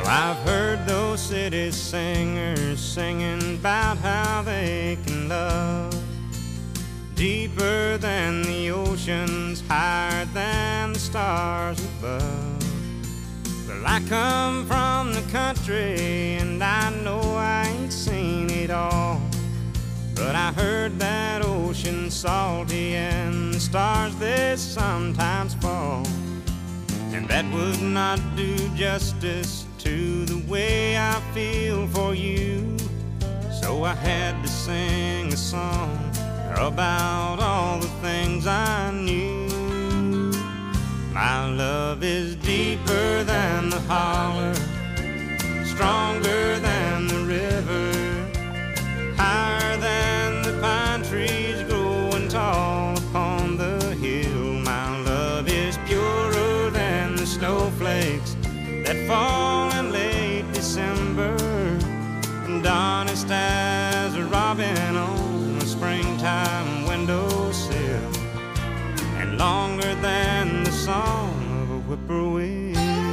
I've heard those city singers singing about how they can love deeper than the oceans, higher than the stars above. Well, I come from the country and I know I ain't seen it all, but I heard that ocean salty and the stars they sometimes fall, and that would not do justice to the way I feel for you. So I had to sing a song about all the things I knew. My love is deeper than the holler, stronger than the river, higher than the pine trees growing tall upon the hill. My love is purer than the snowflakes that fall in late December, and honest as a robin on a springtime windowsill, and longer than the song of a whippoorwill.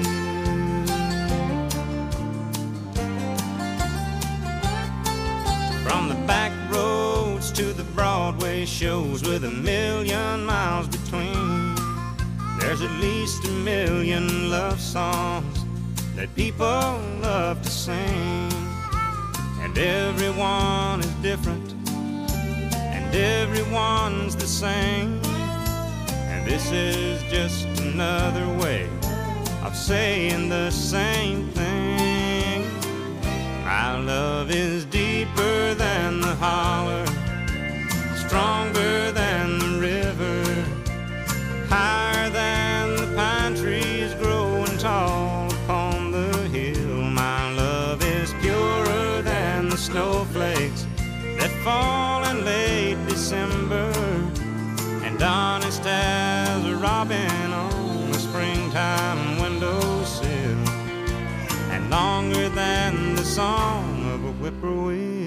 From the back roads to the Broadway shows with 1,000,000 miles between, there's at least 1,000,000 love songs that people love to sing, and everyone is different and everyone's the same, and this is just another way of saying the same thing. My love is deeper than the holler, stronger than the river, higher than the pine trees growing tall upon the hill. My love is purer than the snowflakes that fall in late December, and honest as a robin on a springtime windowsill, and longer than the song of a whippoorwill.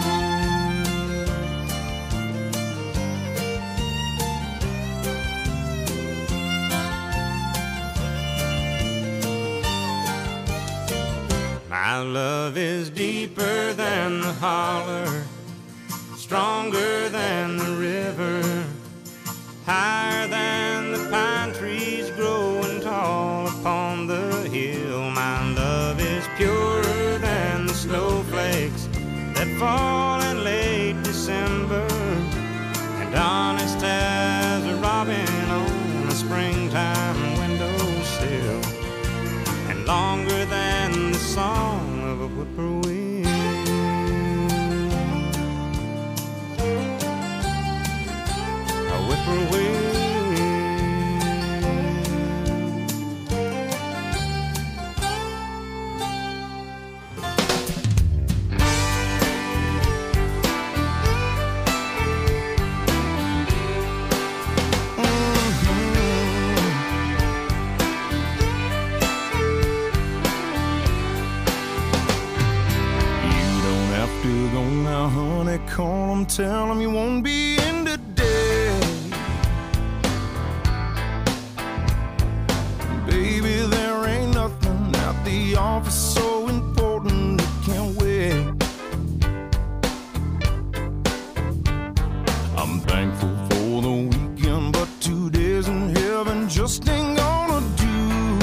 My love is deeper than the holler, stronger than the river, higher than the pine trees growing tall upon the hill. My love is purer than the snowflakes that fall in late December, and honest as a robin on a springtime windowsill, and longer than the song of a whippoorwill. A whippoorwill. Honey, call him, tell him you won't be in today. Baby, there ain't nothing at the office so important it can't wait. I'm thankful for the weekend, but 2 days in heaven just ain't gonna do.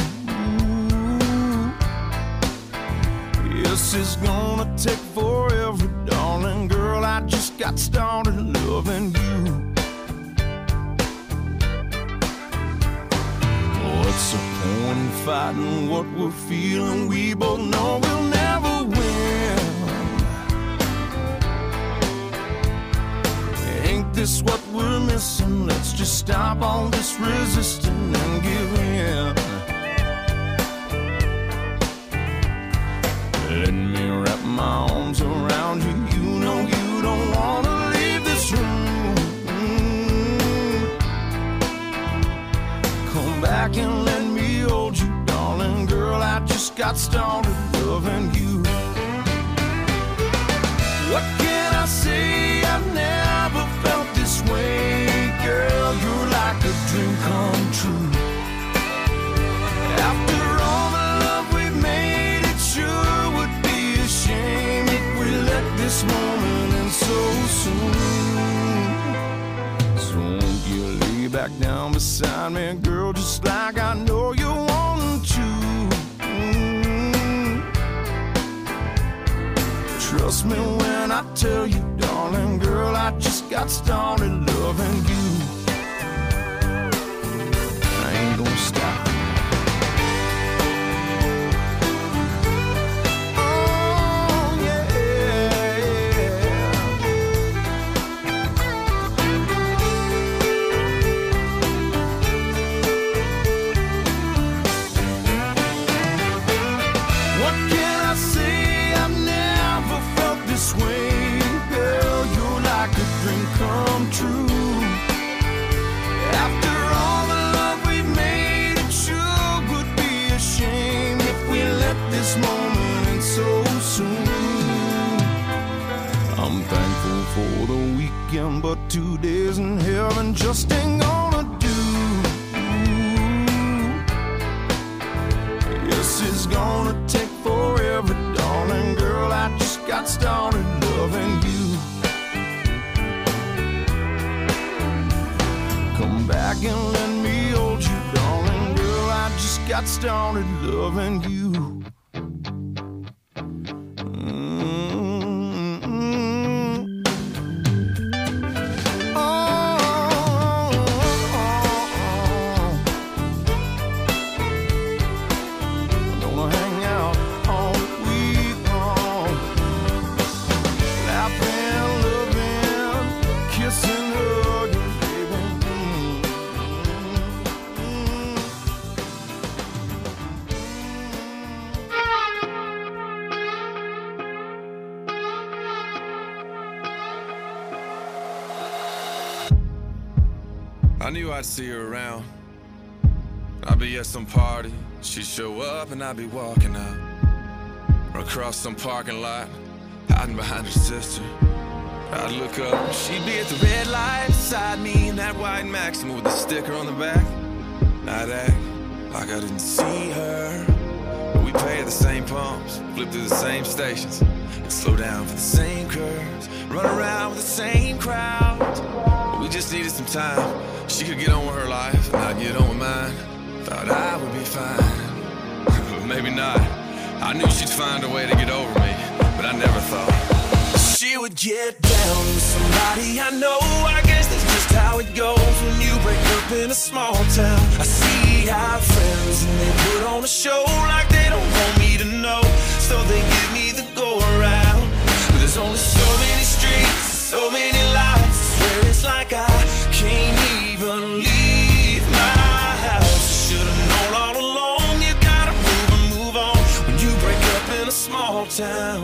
Yes, it's gonna take forever, darling girl, I just got started loving you. What's the point in fighting what we're feeling? We both know we'll never win. Ain't this what we're missing? Let's just stop all this resisting and give in. Let me wrap my arms around you. You know you don't want to leave this room. Come back and let me hold you, darling girl, I just got started loving you. What can I say? I've never felt this way. Girl, you're like a dream come true. After all the love we've made, it sure me, girl, just like I know you want to. Trust me when I tell you, darling, girl, I just got started loving you. I ain't gonna stop. For the weekend, but 2 days in heaven just ain't gonna do. Yes, it's gonna take forever, darling girl. I just got started loving you. Come back and let me hold you, darling girl. I just got started loving you. I knew I'd see her around. I'd be at some party, she'd show up and I'd be walking out. Or across some parking lot, hiding behind her sister. I'd look up, she'd be at the red light beside me in that white Maxima with the sticker on the back. I'd act like I didn't see her, but we pay at the same pumps, flip through the same stations, and slow down for the same curves, run around with the same crowds. But we just needed some time. She could get on with her life, and I'd get on with mine. Thought I would be fine, but maybe not. I knew she'd find a way to get over me, but I never thought she would get down with somebody I know. I guess that's just how it goes when you break up in a small town. I see our friends and they put on a show like they don't want me to know, so they give me the go around. But there's only so many streets, so many lights. I swear it's like I can't even leave my house. Should've known all along, you gotta move and move on when you break up in a small town.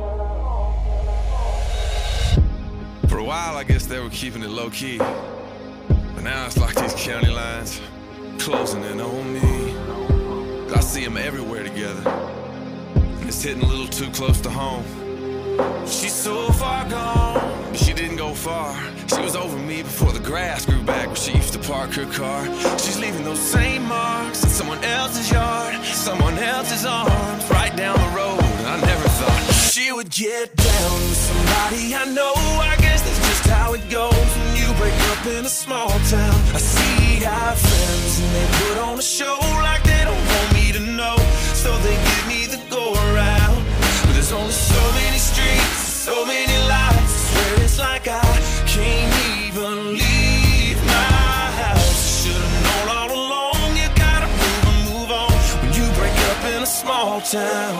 For a while, I guess they were keeping it low-key, but now it's like these county lines closing in on me. I see them everywhere together, and it's hitting a little too close to home. She's so far gone, but she didn't go far. She was over me before the grass grew back where she used to park her car. She's leaving those same marks in someone else's yard, someone else's arms, right down the road. And I never thought she would get down with somebody I know. I guess that's just how it goes when you break up in a small town. I see our friends and they put on a show like they don't want me to know, so they give me the go around. But there's only so many streets, so many lights. I swear it's like I can't even leave my house. Should've known all along, you gotta move and move on when you break up in a small town.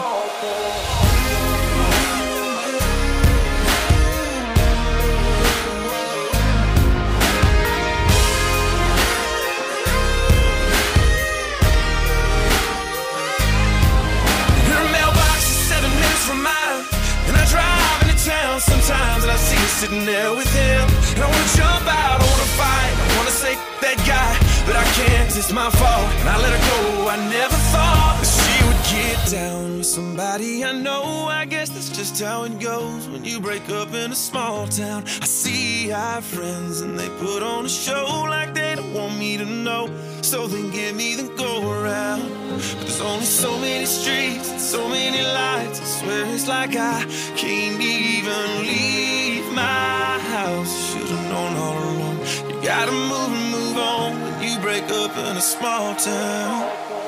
From mine, and I drive into town sometimes, and I see her sitting there with him, and I wanna jump out, I wanna fight, I wanna say that guy, but I can't, it's my fault, and I let her go. I never thought that she would get down with somebody I know. I guess that's just how it goes when you break up in a small town. I see our friends and they put on a show like they don't want me to know, so they give me the go around. But there's only so many streets and so many lights. I swear it's like I can't even leave my house. Should've known all along, you gotta move and move on when you break up up in a small town.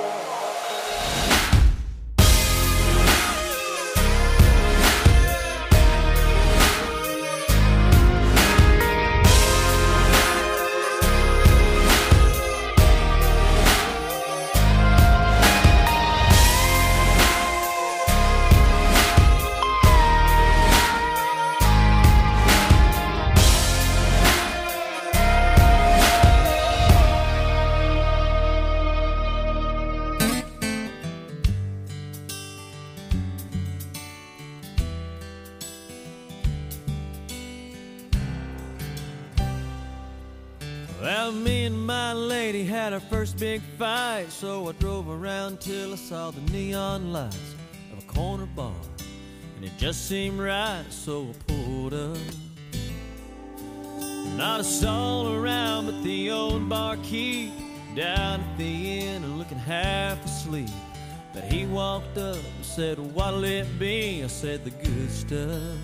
Well, me and my lady had our first big fight, so I drove around till I saw the neon lights of a corner bar, and it just seemed right, so I pulled up. Not a soul around but the old barkeep down at the inn looking half asleep. But he walked up and said, "What'll it be?" I said, "The good stuff."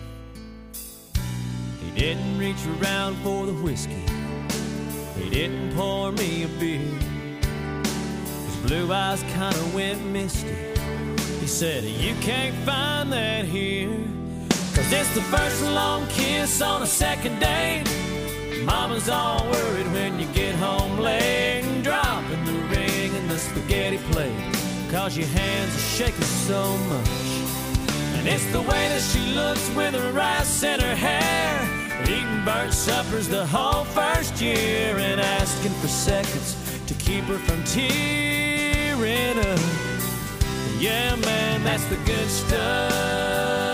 He didn't reach around for the whiskey, he didn't pour me a beer. His blue eyes kinda went misty. He said, "You can't find that here, 'cause it's the first long kiss on a second date. Mama's all worried when you get home late, and dropping the ring in the spaghetti plate, 'cause your hands are shaking so much. And it's the way that she looks with her rice in her hair, eating burnt suppers the whole first year, and asking for seconds to keep her from tearing up. Yeah, man, that's the good stuff."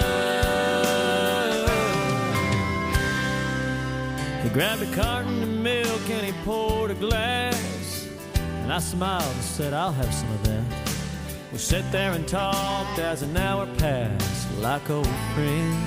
He grabbed a carton of milk and he poured a glass, and I smiled and said, "I'll have some of that." We sat there and talked as an hour passed like old friends.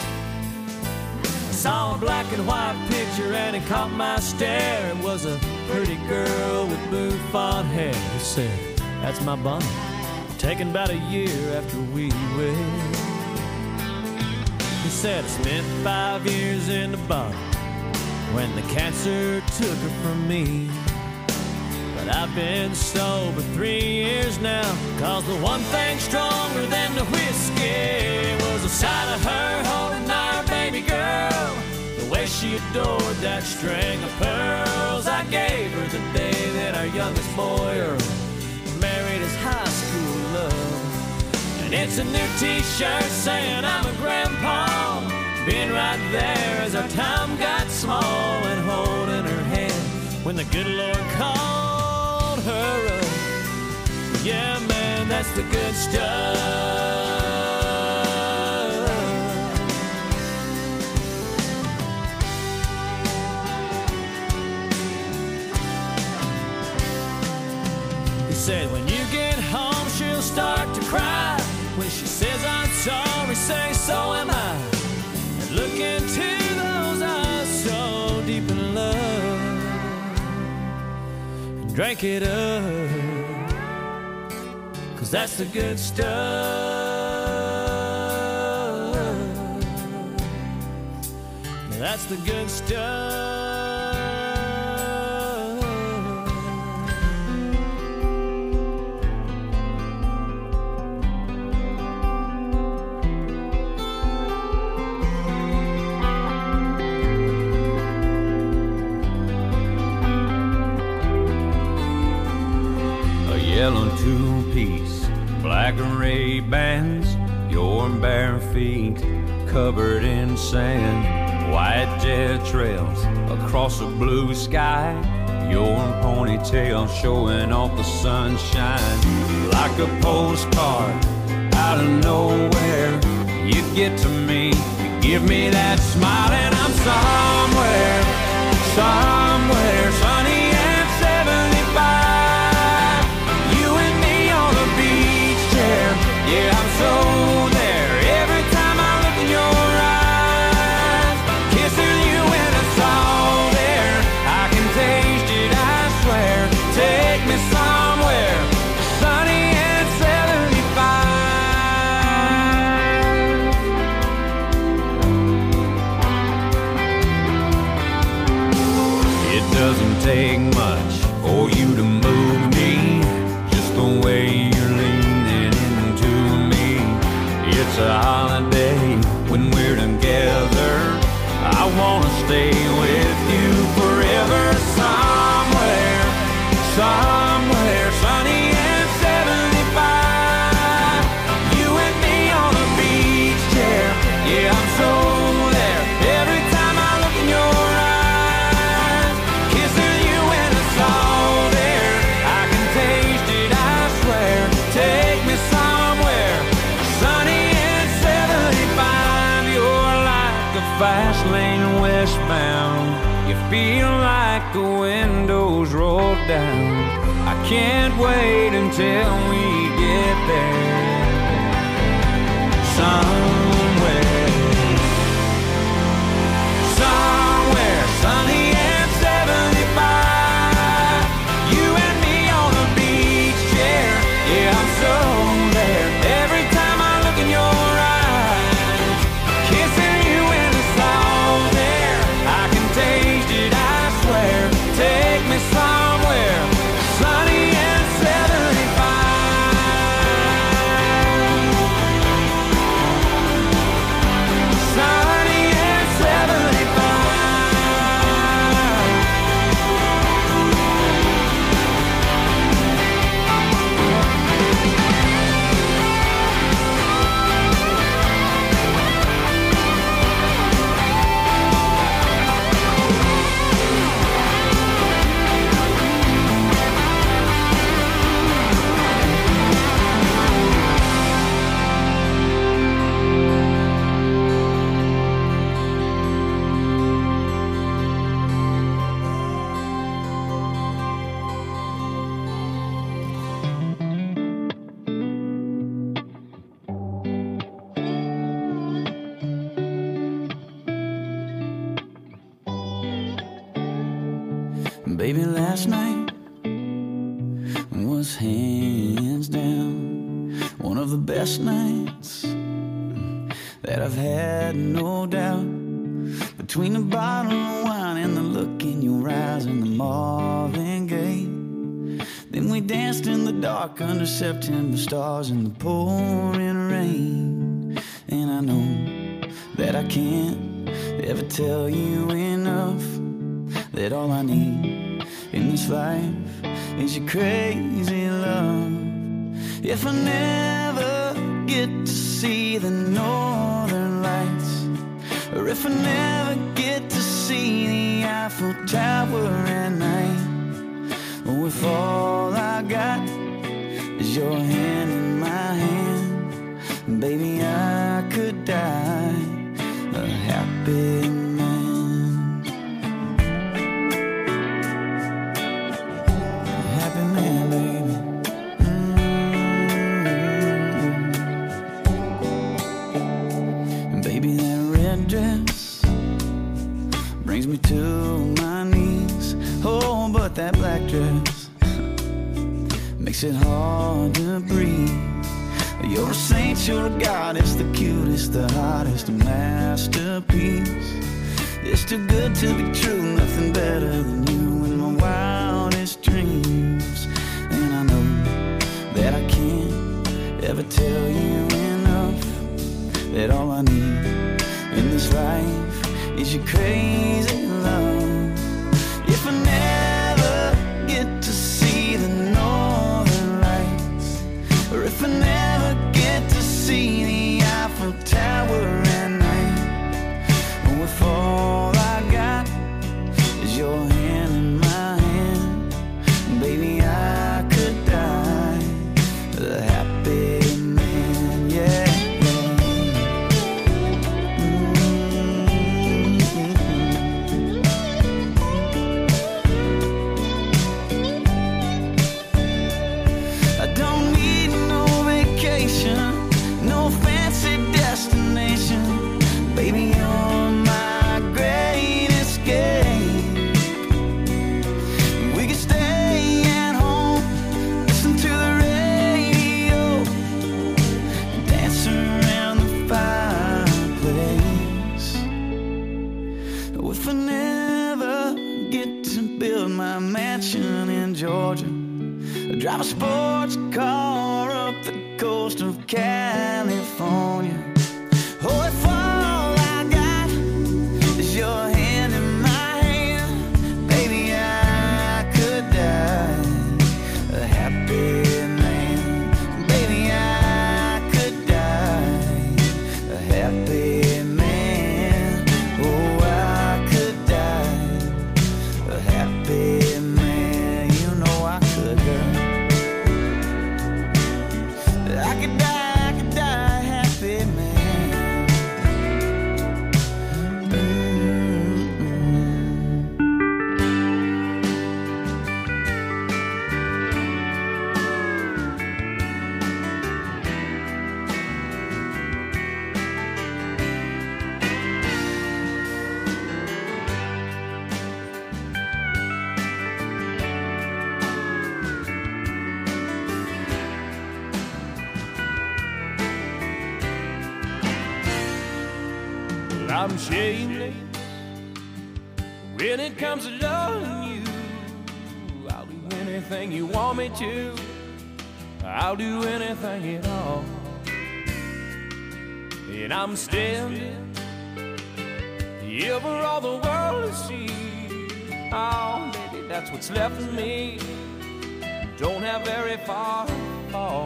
I saw a black and white picture and it caught my stare. It was a pretty girl with bouffant hair. He said, "That's my Bonnie, taken about a year after we wed." He said, "I spent 5 years in the bottom when the cancer took her from me. But I've been sober 3 years now, 'cause the one thing stronger than the whiskey was the sight of her holding our baby girl, the way she adored that string of pearls I gave her the day that our youngest boy Earl married his high school love. And it's a new t-shirt saying I'm a grandpa, being right there as our time got small, and holding her hand when the good Lord called her up. Yeah, man, that's the good stuff. He said, "When you get home, she'll start to cry. When she says I'm sorry, say so am I. And look into those eyes so deep in love, and drink it up, 'cause that's the good stuff. That's the good stuff." Yellow two-piece, black and Ray-Bans, your bare feet covered in sand, white jet trails across a blue sky, your ponytail showing off the sunshine. Like a postcard out of nowhere, you get to me, you give me that smile, and I'm somewhere sunny and 75. You and me on a beach chair, yeah, I'm so there. Every time I look in your eyes, kissing you in a salt air, I can taste it, I swear. Take me somewhere sunny and 75. it's a holiday when we're together. I wanna stay with you forever. Somewhere, somewhere sunny and 75. You and me on a beach chair. Yeah, I'm so there. Every time I look in your eyes, kissing you and it's all there. I can taste it, I swear. Take me somewhere sunny and 75. You're like a fast lane westbound. You feel like the windows roll down. I can't wait until we get there. Somewhere, somewhere sunny and 75. You and me on a beach chair. Yeah, I'm so there. Every time I look in your eyes, kissing you and it's all there. I can taste it, I swear. Take me somewhere sunny and 75. Sunny and 75. Baby, last night was hands down one of the best nights that I've had, no doubt. Between the bottle of wine and the look in your eyes and the Marvin Gaye, then we danced in the dark under September stars in the pouring rain. And I know that I can't ever tell you enough that all I need in this life is your crazy love. If I never get to see the northern lights, or if I never get to see the Eiffel Tower at night, or if all I got is your hand in my hand, baby, I could die a happy man. Happy man, baby. Baby, that red dress brings me to my knees. Oh, but that black dress makes it hard to breathe. You're a saint, you're a goddess, the cutest, the hottest, a masterpiece. It's too good to be true, nothing better than you in my wildest dreams. And I know that I can't ever tell you enough that all I need in this life is your crazy love. If I never get to see the northern lights, or if I never get to see the Eiffel Tower at night, or if all I got is your hand in my hand, baby, I could die a happy man, yeah. I'm shameless when it comes to loving you. I'll do anything you want me to. I'll do anything at all. And I'm standing here for all the world to see. Oh, baby, that's what's left of me. Don't have very far to fall.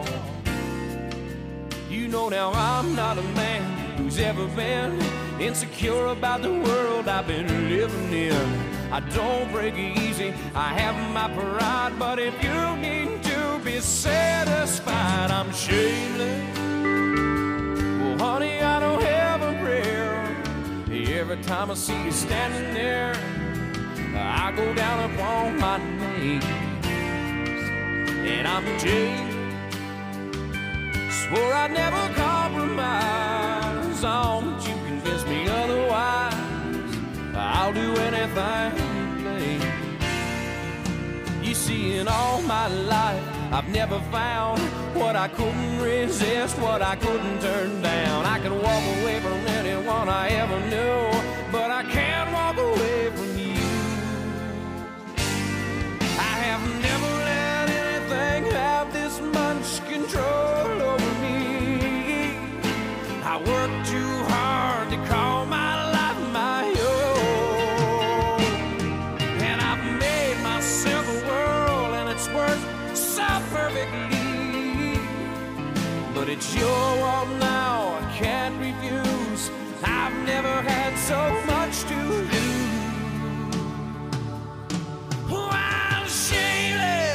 You know now I'm not a man who's ever been insecure about the world I've been living in. I don't break easy, I have my pride, but if you need to be satisfied, I'm shameless. Well, honey, I don't have a prayer. Every time I see you standing there, I go down upon my knees. And I'm jaded, swore I'd never compromise. Oh, but you convince me otherwise. I'll do anything, please. You see, in all my life, I've never found what I couldn't resist, what I couldn't turn down. I could walk away from anyone I ever knew, but I can't walk away from you. I have never let anything have this much control over me. I work too hard to call my life my own, and I've made myself a world, and it's worked so perfectly. But it's your world now, I can't refuse. I've never had so much to lose. Oh, I'm shameless.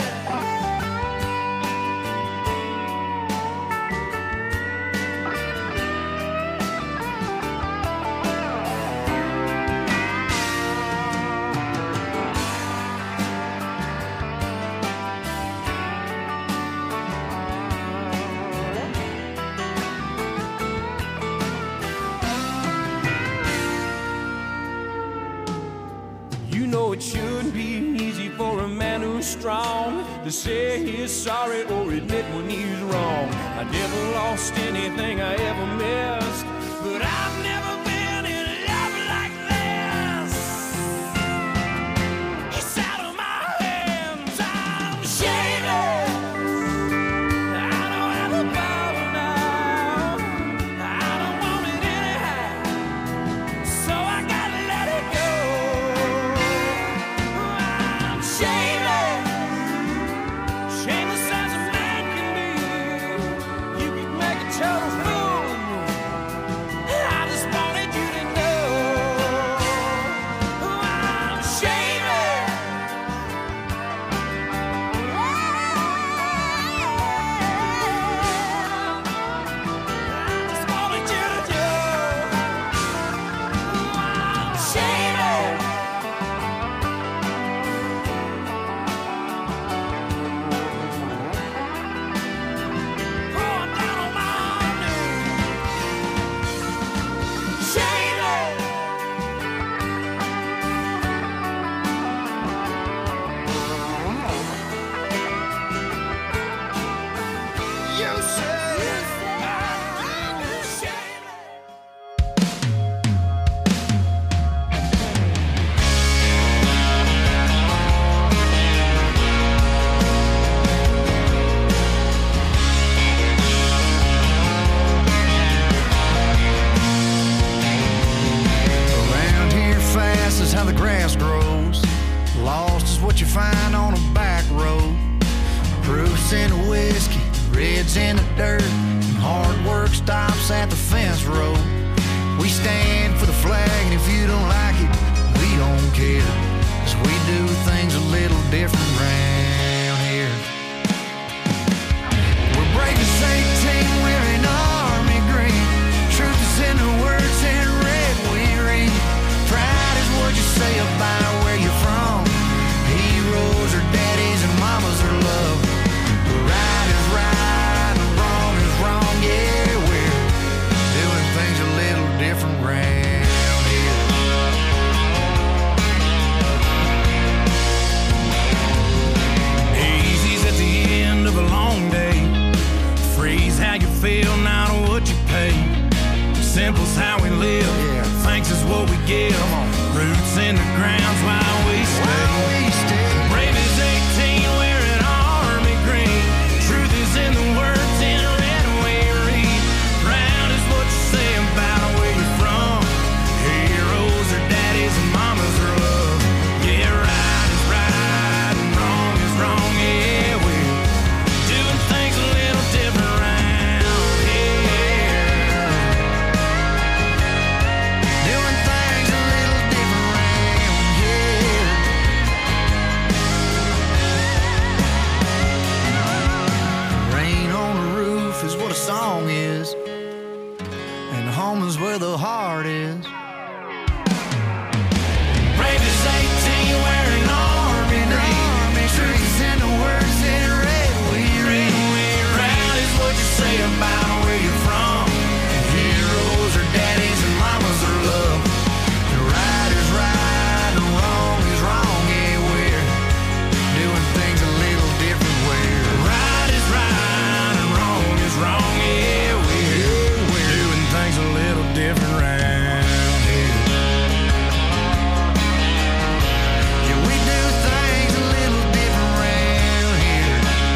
It shouldn't be easy for a man who's strong to say he's sorry or admit when he's wrong. I never lost anything I ever missed, but I've never been in love like this. It's out of my hands, I'm shameless. I don't have the power now, I don't want it anyhow, so I gotta let it go. Shameless as a man can be. You could make a total fool of me. I just wanted you to know I'm shameless. I just wanted you to know I'm shameless. How the grass grows. Lost is what you find on a back road. Proofs in the whiskey, reds in the dirt, and hard work stops at the fence road. We stand for the flag, and if you don't like it, we don't care, 'cause we do things a little different round here. We're breaking 18, wearing army green. Truth is in the words in red we read. Pride is what you say about where you're from. Heroes are daddies and mamas are love. Right is right and wrong is wrong. Yeah, we're doing things a little different round here. Easy's at the end of a long day. Freeze how you feel, not what you pay. Simple's how we live. Yeah. Thanks is what we give. Roots in the ground's why we stay. Brave as 18 wearing army green. Truth is in the words in red we read. Proud is what you say about where you're from. Heroes are daddies and mamas are love. Yeah, right is right and wrong is wrong. Yeah, we're doing things a little different round here. Doing things a little different round here. Rain on the roof is what a song is, and home is where the heart is. Brave as 18 wearing army green. Truth is in the words in red we read. Proud is what you say about where you're from. Heroes are daddies and mamas are love. The right is right and wrong is wrong. Yeah, we're doing things a little different. Where right is right and wrong is wrong. Yeah, we're doing things a little different round here. Yeah, we do things a little different round here.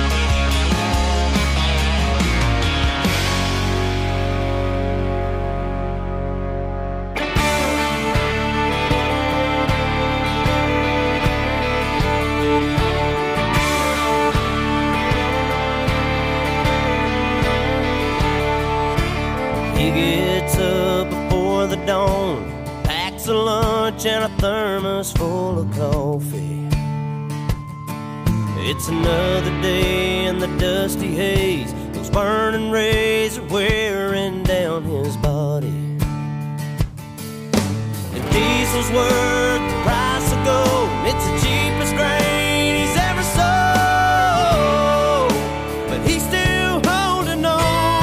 He gets up before the dawn, packs a lunch and a thermos full of coffee. It's another day in the dusty haze. Those burning rays are wearing down his body. And diesel's worth the price of gold. It's the cheapest grain he's ever sold, but he's still holding on.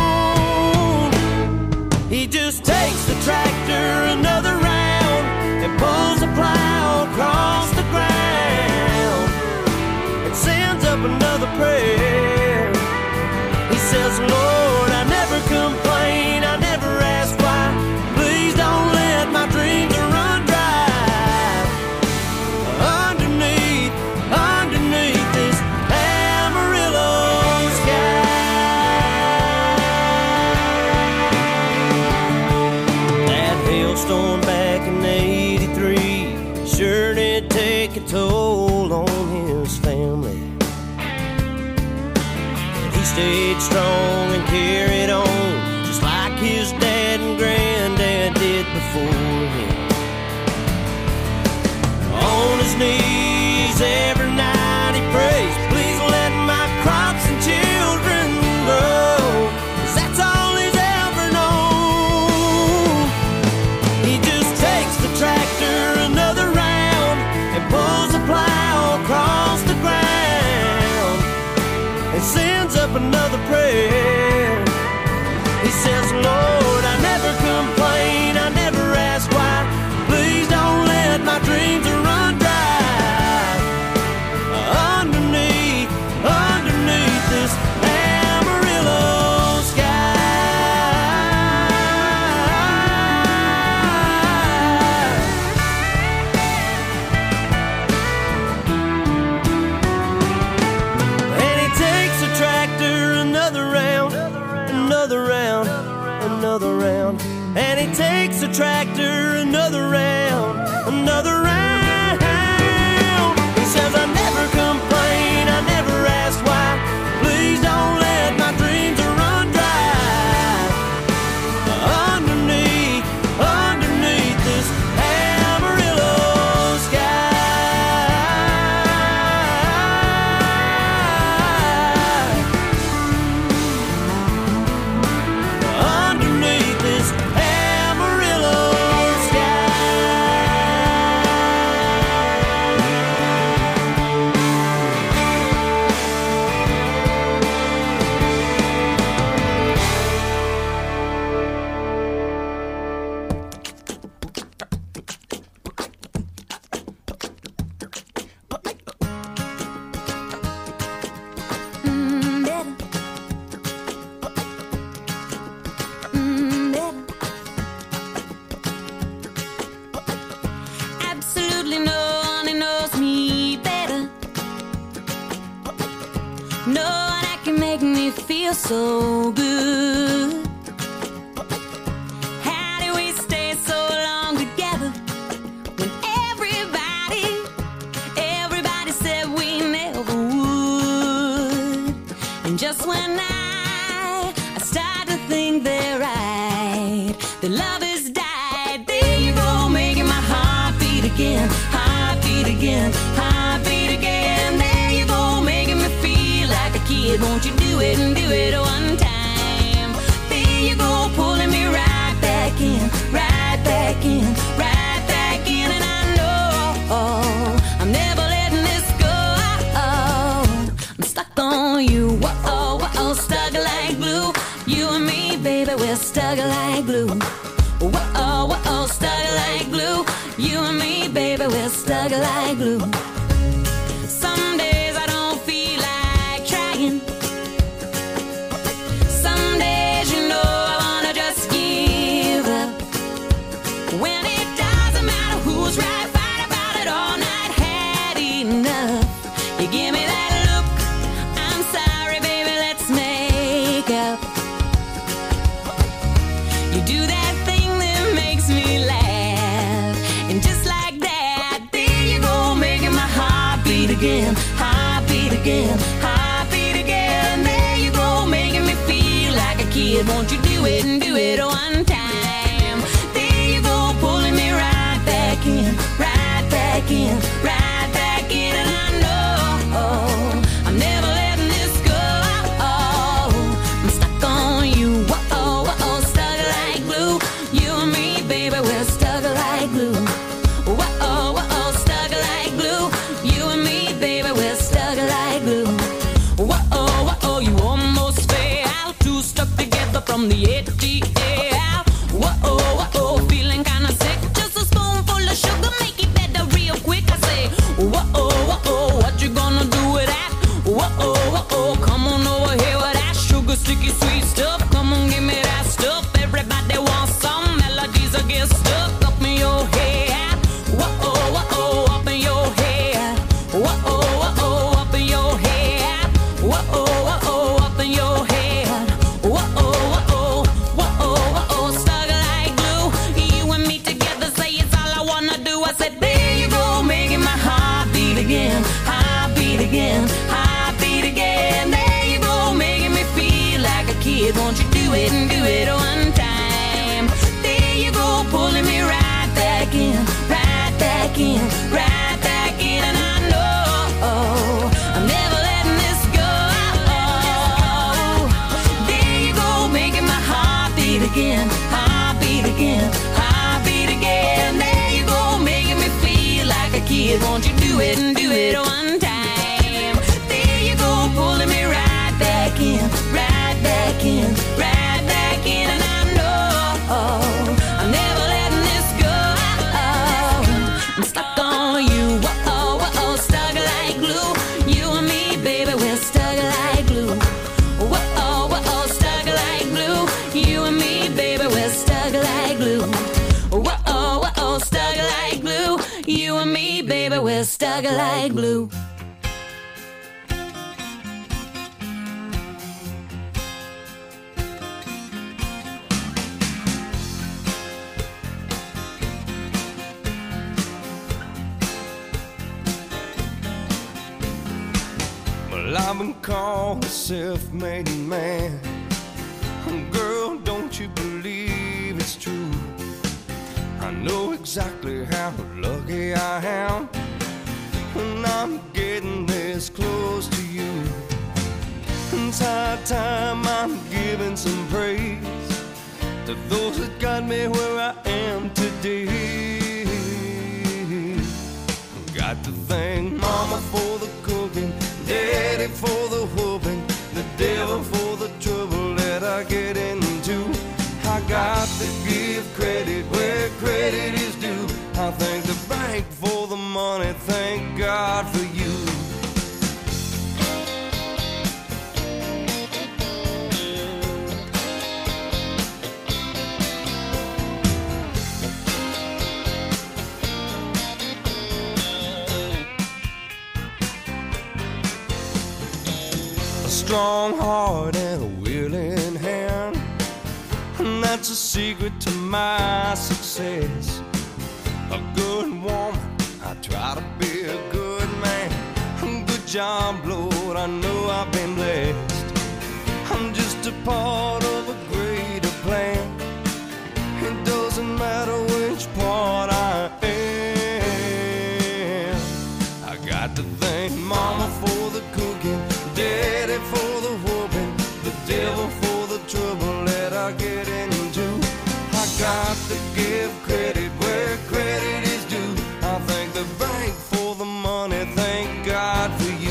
He just takes the tractor another round and pulls the plow across the ground and sends up another prayer. He says, Lord, I never complain, I never ask why. Please don't let my dreams run dry. Underneath this Amarillo sky. That hailstorm back in '83 sure did take a toll on his family. But he stayed strong and carried on, just like his dad and granddad did before him. On his knees every night he prays, please let my crops and children grow, 'cause that's all he's ever known. He just takes the tractor another round and pulls the plow across the ground and sends up another prayer. He says, Lord, I never complain, I never ask why. Please don't let my dreams run dry. Underneath this Amarillo And he takes the tractor another round, another round, another round. And he takes the tractor another round, another round. He says, I never complain, I never ask why. Please don't let my dreams run dry. Underneath this Amarillo sky. Underneath this Amarillo sky. so good. How did we stay so long together when everybody said we never would? And just when I start to think they're right, the love has died. There you go, making my heart beat again, heart beat again, heart beat again. There you go, making me feel like a kid. Won't you do it and do it one time? There you go, pulling me right back in, right back in, right back in. And I know I'm never letting this go. I'm stuck on you, whoa, whoa, stuck like glue. You and me, baby, we're stuck like glue. Whoa, whoa, stuck like glue. You and me, baby, we're stuck like glue. Some days I don't feel like trying. Some days, you know, I wanna just give up. When it doesn't matter who's right, fight about it all night, had enough. You give me that look, I'm sorry, baby, let's make up. You do that thing that makes me laugh, and just like that, there you go, making my heart beat again, heart beat again, heart beat again. There you go, making me feel like a kid. Won't you do it and do it one time? There you go, pulling me right back in, right back in, right back in. And I know I'm never letting this go. I'm stuck on you, whoa, whoa, stuck like glue. You and me, baby, we're stuck like glue. Whoa, whoa, stuck like glue. You and me, baby, we're stuck like glue. Whoa, whoa, you almost fell out, too stuck together from the ATL. Whoa, whoa, feeling kinda sick. Just a spoonful of sugar, make it better real quick. I say, whoa, whoa, what you gonna do with that? Whoa, whoa, come on over here with that sugar, sticky, sweet stuff. Come on, give me that stuff. Everybody wants some melodies that get stuck up in your head. Whoa, whoa, up in your head. Whoa, whoa, up in your head. Whoa, whoa, up in your head. Whoa, whoa, whoa, stuck like glue. You and me together, say it's all I wanna do. I said, there you go, making my heart beat again, heart beat again, heart beat again. There you go, making me feel like a kid. Won't you do it and do it one time? There you go, pulling me right back in, right back in, right back in. And I know I'm never letting this go. There you go, making my heart beat again, heart beat again, heart beat again. There you go, making me feel like a kid. Won't you do it and do it one time? There you go, pulling me right back in, right back in, right back in. And I know I'm never letting this go. I'm stuck on you, whoa, whoa, stuck like glue. You and me, baby, we're stuck like glue. Whoa, whoa, stuck like glue. You and me, baby, we're stuck like glue. Whoa, whoa, stuck like glue. You and me, baby, we're stuck like glue. Well, I've been called a self-made man. Girl, don't you believe it's true? I know exactly how lucky I am when I'm getting this close to you. It's high time I'm giving some praise to those that got me where I am today. Got to thank Mama for the cooking, Daddy for the whooping, the devil for the trouble that I get into. I got to give credit where credit is due. I thank the bank for the money, thank God for you. A strong heart and a will it's a secret to my success. A good woman, I try to be a good man. Good job, Lord, I know I've been blessed. I'm just a part of a greater plan. It doesn't matter which part I am. I got to thank Mama for the cooking, Daddy for the whooping, the devil for the trouble that I get into. I got to give credit where credit is due. I thank the bank for the money, thank God for you.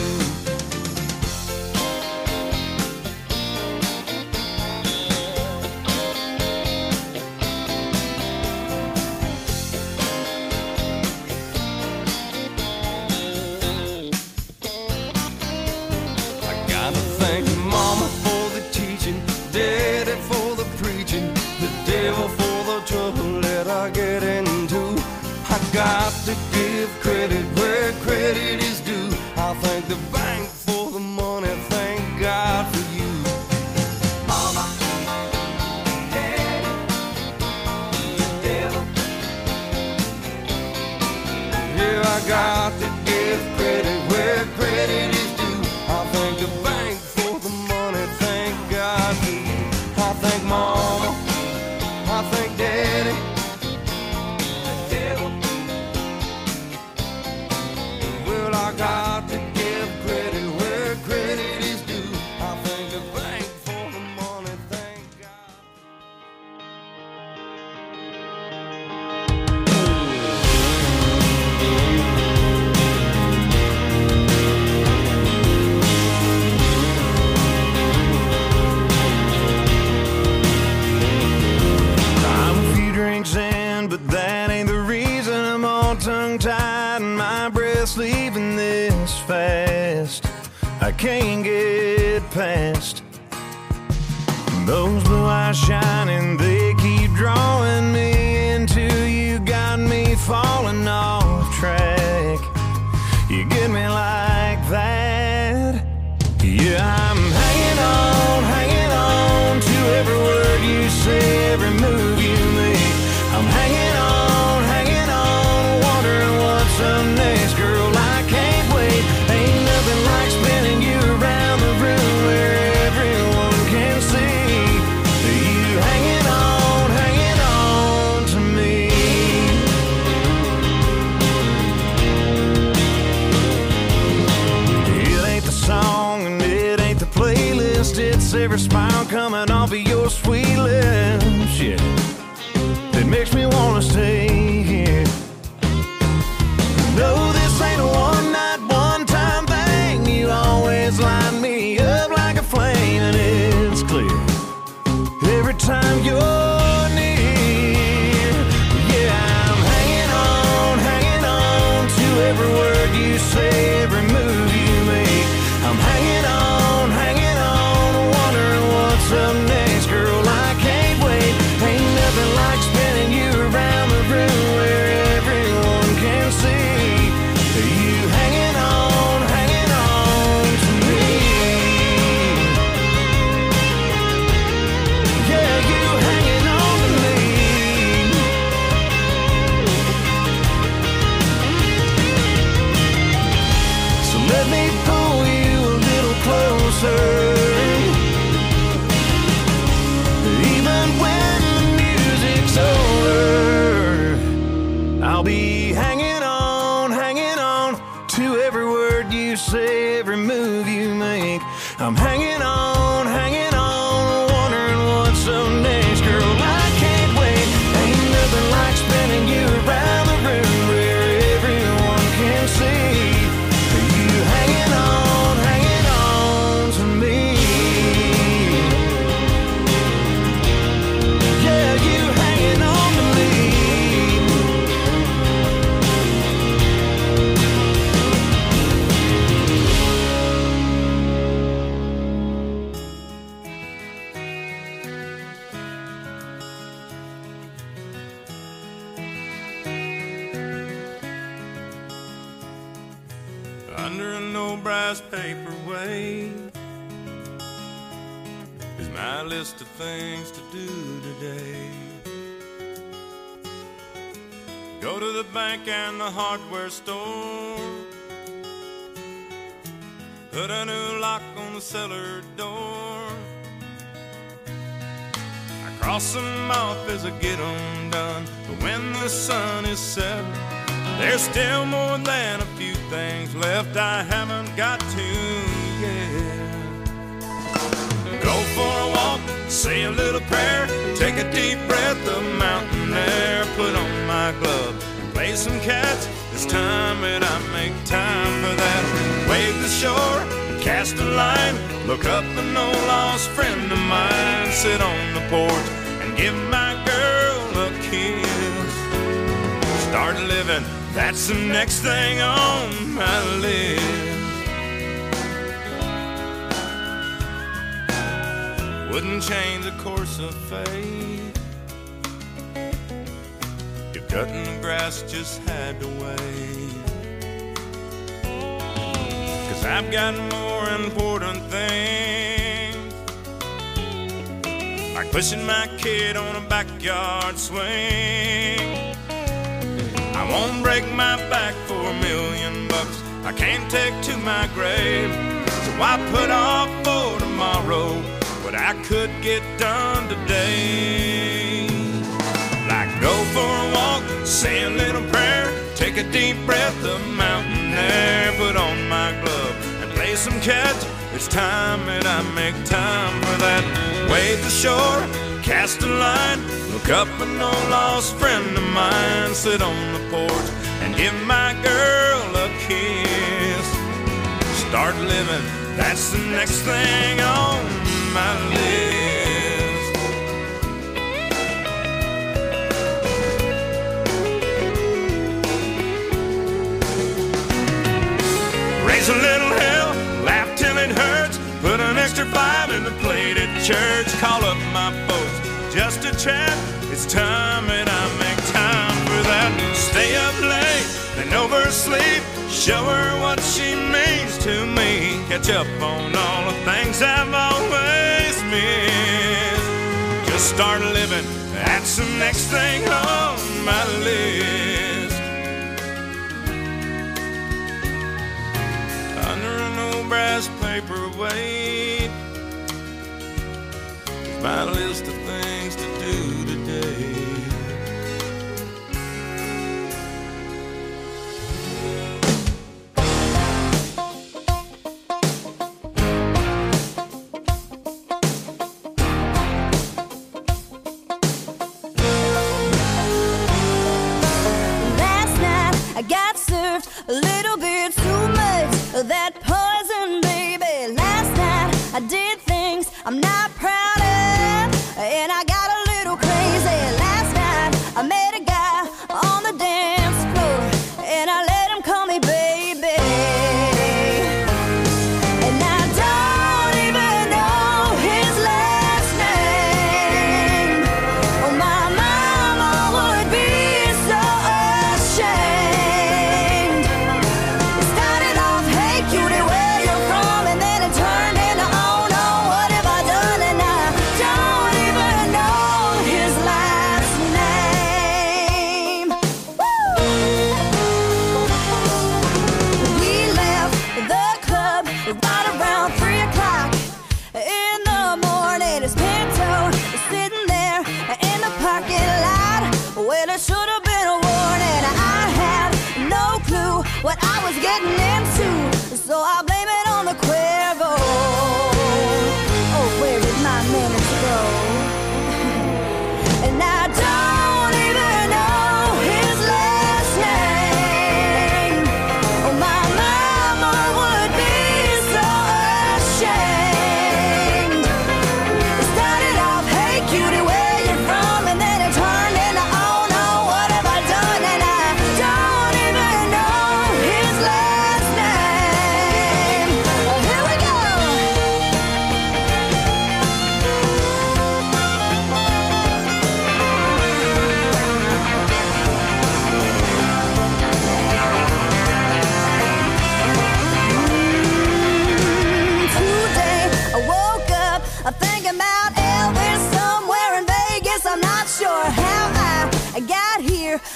Thank Mama for the teaching, Daddy for the preaching, the devil for the trouble that I get into. I got to give credit where credit is due. I thank the bank for the money, thank God for you. Mama, Daddy, the devil. Yeah, I got to give credit where credit is due. I thank the bank for the money, thank God for you. I thank Mama, I thank Daddy, the devil. Well, I got to give credit where credit is due. I thank the bank for the money, thank God. But that ain't the reason I'm all tongue-tied and my breath's leaving this fast. I can't get past those blue eyes shining, they keep drawing me into you, got me falling off track. You get me like that. Yeah, I'm hanging on to every word you say, every move you make. I'm hanging on, wondering what's up next. Girl, I can't wait. Ain't nothing like spinning you around the room where everyone can see you hanging on to me. It ain't the song and it ain't the playlist. It's every smile coming off of your sweet lips. Yeah. It makes me wanna stay here. No, this ain't a one-night, one-time thing. You always light me up like a flame, and it's clear every time you're near. Yeah, I'm hanging on to every word you say, every move you make. I'm hanging on, wondering what's up next. Girl, I can't wait. Ain't nothing like spinning you around the room where everyone can see you hanging on to me. Yeah, you hanging on to me. So let me pull you a little closer. Even when the music's over, I'll be hanging on to every word you say, every move you make. I'm hanging on, wondering what's up next. Girl, I can't wait. Ain't nothing like spinning you around the room where everyone can see you hanging on to me. Yeah, you hanging on to me. Under an old brass paperweight, his my list of things to do today. Go to the bank and the hardware store, put a new lock on the cellar door. I cross them off as I get them done, but when the sun is set, there's still more than a few things left I haven't got to yet. Go for a walk, say a little prayer, take a deep breath of mountain air, put on my glove and play some catch. It's time that I make time for that. Wave the shore, cast a line, look up an old lost friend of mine, sit on the porch and give my girl a kiss. Start living, that's the next thing on my list. Wouldn't change the course of fate. If cutting the grass just had to wait. 'Cause I've got more important things, like pushing my kid on a backyard swing. I won't break my back for $1,000,000 I can't take to my grave. So I put off for tomorrow what I could get done today. Like go for a walk, say a little prayer, take a deep breath of mountain air, put on my glove and play some catch. It's time that I make time for that. Wave the shore, cast a line, look up an old lost friend of mine, sit on the porch and give my girl a kiss. Start living, that's the next thing on my list. Raise a little hell, laugh till it hurts, put an extra 5 in the plate at church, call up my folks just to chat. It's time that I make time for that. Stay up late and oversleep, show her what she means to me, catch up on all the things I've always missed. Just start living, that's the next thing on my list. Under an old brass paperweight, my list of things to do today. Last night I got served a little bit too much of that poison, baby. Last night I did things I'm not proud of, and I got a little crazy. Last night I met a guy on the dance floor, and I let him call me baby. And I don't even know his last name. Oh, my mama would be so ashamed. It started off, hey cutie, where you from? And then it turned into, oh no, what have I done? And I don't even know his last name. Woo! We left the club right around 3 o'clock in the morning. His Pinto was sitting there in the parking lot. Well, it should have been a warning. I had no clue what I was getting into, so I blame it on the Cuervo. Oh, where did my minutes go? And I don't even know his last name. Oh, my mama would be so ashamed. It started off, hey cutie, where you from? And then it turned into, oh no, what have I done? And I don't even know his last name.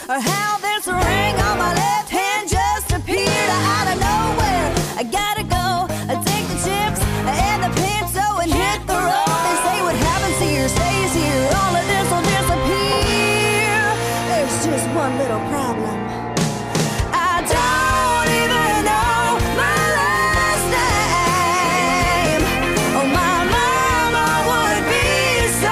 or how this ring on my left hand just appeared out of nowhere. I gotta go, take the chips and the pencil and hit the road. They say what happens here stays here, all of this will disappear. There's just one little problem. I don't even know my last name. Oh, my mama would be so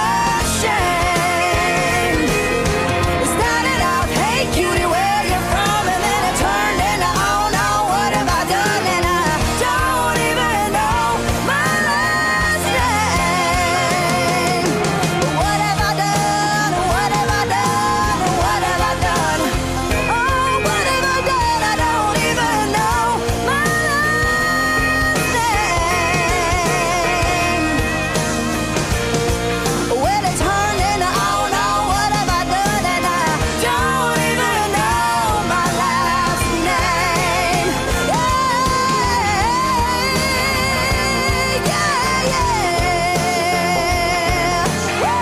ashamed. It started out, hey cutie, where you from? And then it turned into, oh no, what have I done? And I don't even know my last name. What have I done? What have I done? What have I done? Oh, what have I done? I don't even know my last name. Well, it turned into, oh no, what have I done? And I don't even know my last name. Yeah, yeah, yeah.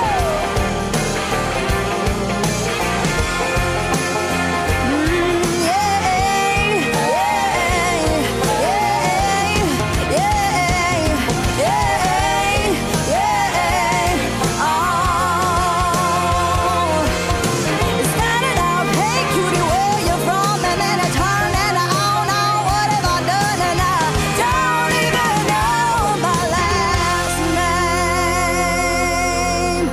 It started out, hey cutie, where you from? And then it turned into, oh no, what have I done? And I don't even know my last name.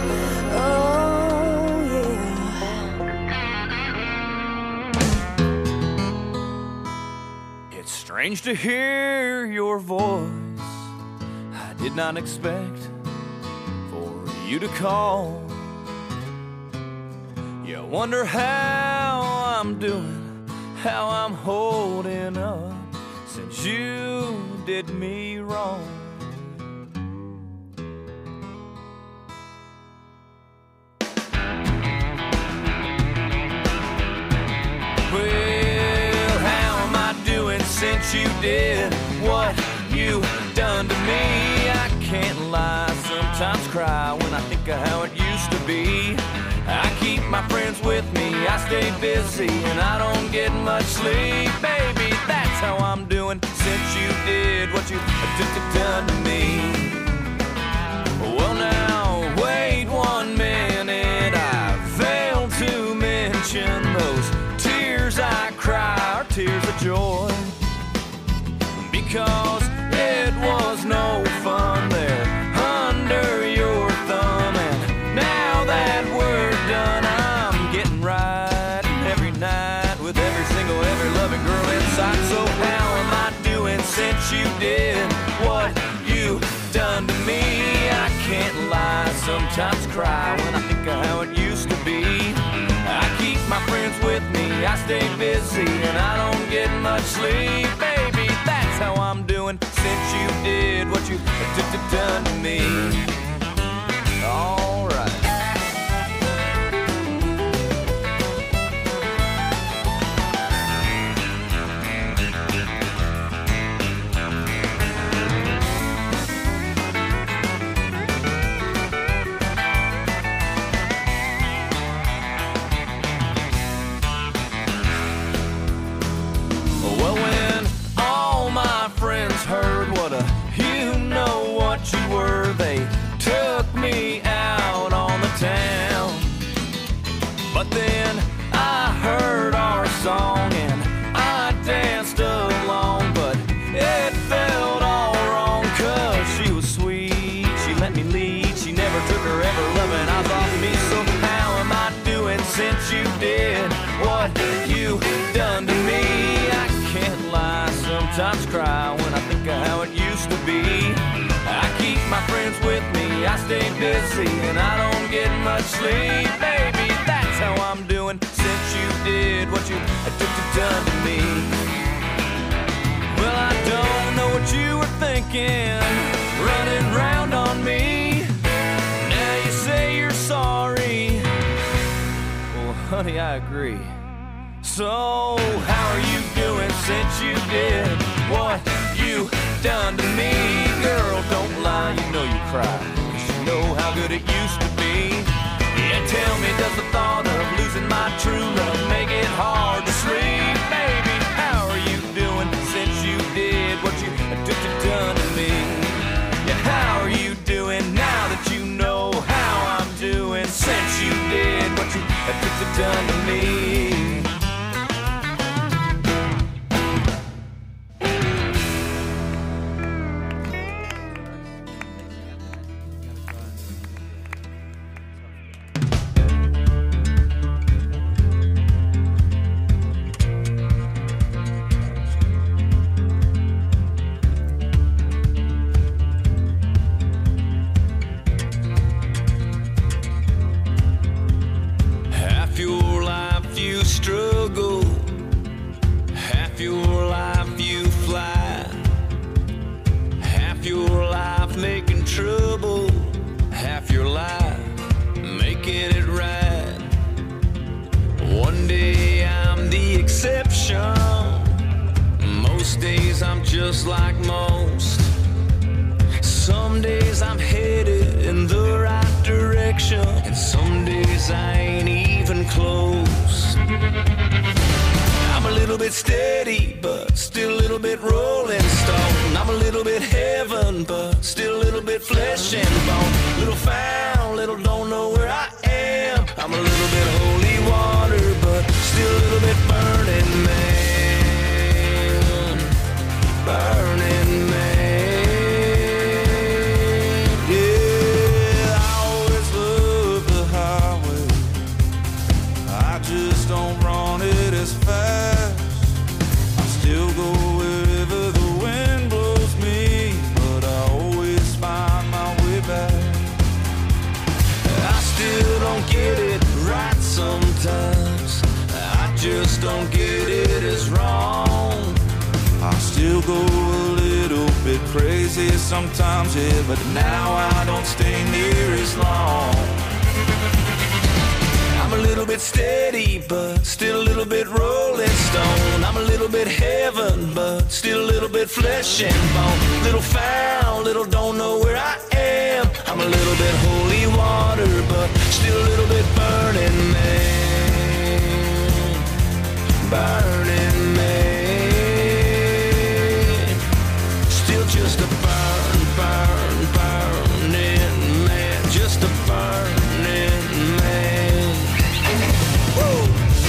Oh yeah. It's strange to hear your voice. I did not expect for you to call. You wonder how I'm doing, how I'm holding up since you did me wrong. Well, how am I doing since you did what you done to me? I can't lie, sometimes cry when I think of how it used to be. I keep my friends with me, I stay busy, and I don't get much sleep. Baby, that's how I'm doing since you did what you done to me. Well now, wait 1 minute, I failed to mention those tears I cry are tears of joy, because it was no fun there under your thumb. And now that we're done, I'm getting right every night with every loving girl in sight. So how am I doing since you did what you done to me? I can't lie, sometimes cry when I think of how it used to be. I keep my friends with me, I stay busy, and I don't get much sleep. Baby, that's how I'm doing since you did what you done to me. All right. Well, when all my friends heard what a you-know-what you were, they took me out on the town. But then I heard our song and I danced along, but it felt all wrong, 'cause she was sweet, she let me lead, she never took her ever loving I thought me. So how am I doing since you did what you done to me? I can't lie, sometimes cry when I think of how it used to be. I keep my friends with me, I stay busy, and I don't get much sleep. Baby, that's how I'm doing since you did what you done to me. Well, I don't know what you were thinking, running round on me. Now you say you're sorry. Well, honey, I agree. So, how are you doing since you did what you done to me? Girl, don't lie, you know you cry, 'cause you know how good it used to be. Yeah, tell me, does the thought of losing losing my true love, make it hard to sleep. Baby, how are you doing since you did what you took to done to me? Yeah, how are you doing now that you know how I'm doing since you did what you took to done to me? Just like most. Some days I'm headed in the right direction, and some days I ain't even close. I'm a little bit steady, but still a little bit rolling stone. I'm a little bit heaven, but still a little bit flesh and bone. Little found, little don't know where I am. I'm a little bit holy water, but still a little bit burning man. Burning man, yeah. I always love the highway. I just don't run it as fast. I still go wherever the wind blows me, but I always find my way back. I still don't get it right sometimes. I just don't get it as wrong. I still go a little bit crazy sometimes, yeah, but now I don't stay near as long. I'm a little bit steady, but still a little bit rolling stone. I'm a little bit heaven, but still a little bit flesh and bone. Little found, little don't know where I am. I'm a little bit holy water, but still a little bit burning man. Burning man. Just a burning man. Just a burning man. Woo!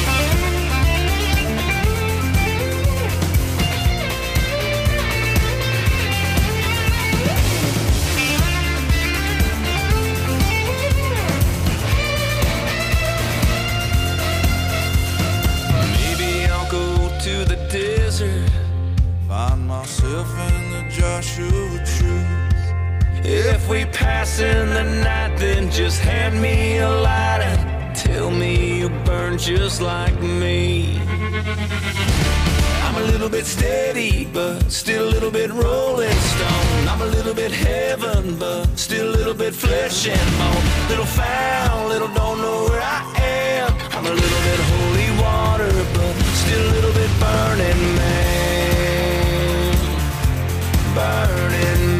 Maybe I'll go to the desert, find myself in Joshua truth. If we pass in the night, then just hand me a light and tell me you burn just like me. I'm a little bit steady, but still a little bit rolling stone. I'm a little bit heaven, but still a little bit flesh and bone. Little found, little don't know where I am. I'm a little bit holy water, but still a little bit burning man. Burning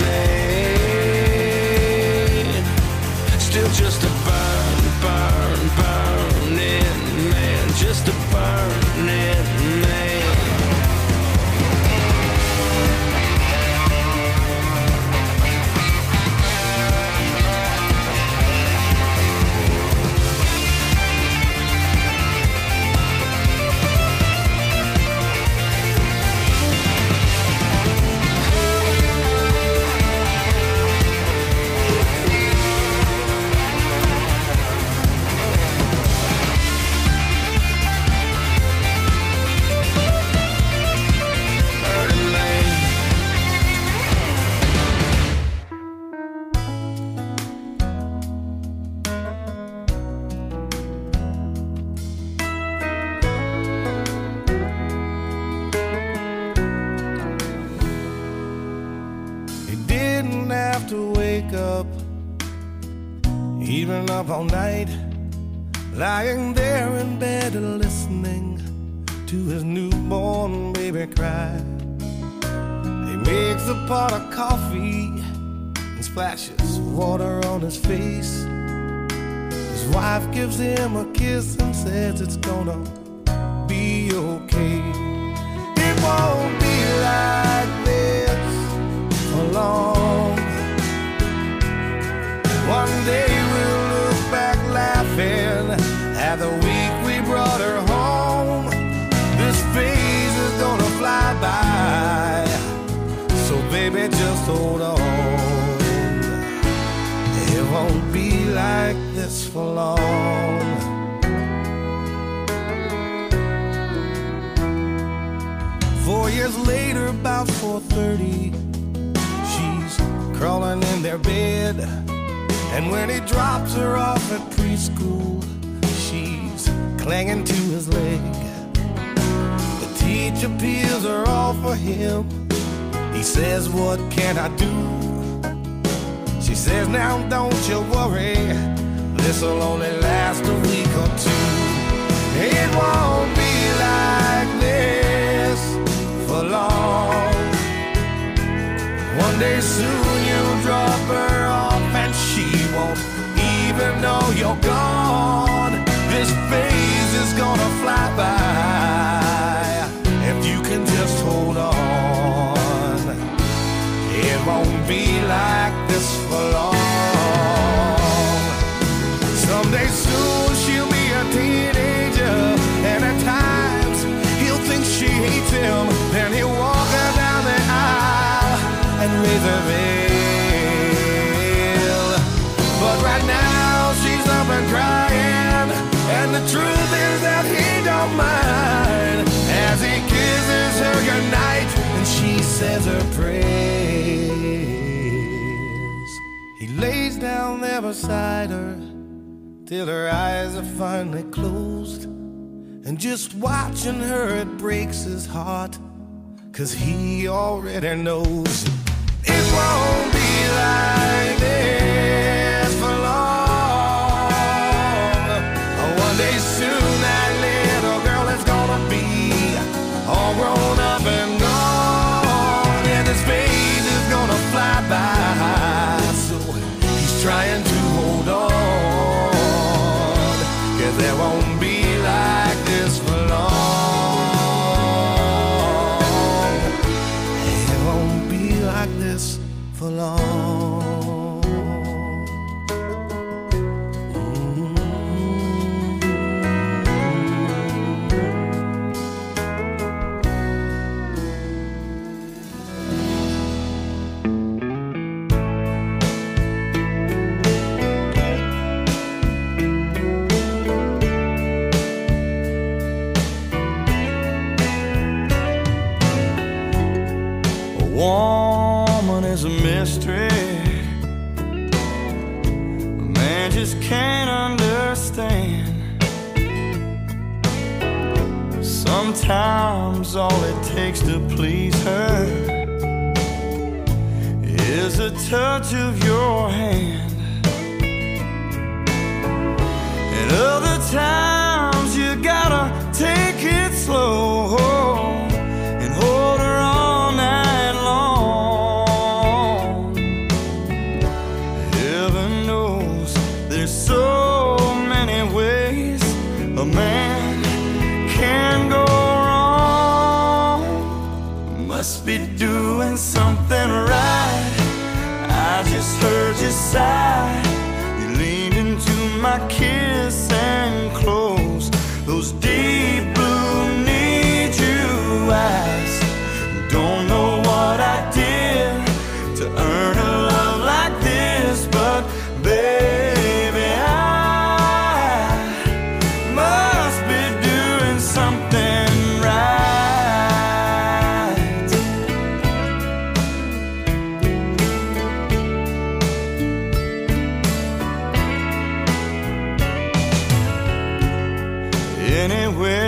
man. Still just a burning man. Just a burning man. Even up all night, lying there in bed and listening to his newborn baby cry. He makes a pot of coffee and splashes water on his face. His His wife gives him a kiss and says it's gonna be okay. It won't be like this for long. One day we'll look back laughing at the week we brought her home. This phase is gonna fly by, so baby just hold on. It won't be like this for long. 4 years later, about 4:30, she's crawling in their bed. And when he drops her off at preschool, she's clinging to his leg. The teacher peels her off for him. He says, what can I do? She says, now don't you worry, this'll only last a week or two. It won't be like this for long. One day soon you'll drop her off and she won't even know you're gone. This phase is gonna fly by if you can just hold on. It won't be like this for long. Someday soon she'll be a teenager, and at times he'll think she hates him. Then he'll walk her down the aisle and raise her veil. But right now she's up and crying, and the truth is that he don't mind as he kisses her goodnight and she says her prayers. He lays down there beside her till her eyes are finally closed, and just watching her it breaks his heart, 'cause he already knows it won't be like this for long. One day soon that little girl is gonna be all grown up and gone, and this phase is gonna fly by, so he's trying to hold on, 'cause there won't be like this for long. It won't be like this for long. Woman is a mystery, a man just can't understand. Sometimes all it takes to please her is a touch of your hand, and other times you gotta take it slow and hold her all night long. Heaven knows there's so many ways a man can go wrong. Must be doing something right. I just heard you sigh. You leaned into my kiss and closed those deep blue need you eyes. Don't know what I did to earn a love like this, but baby, I must be doing something right. Anyway,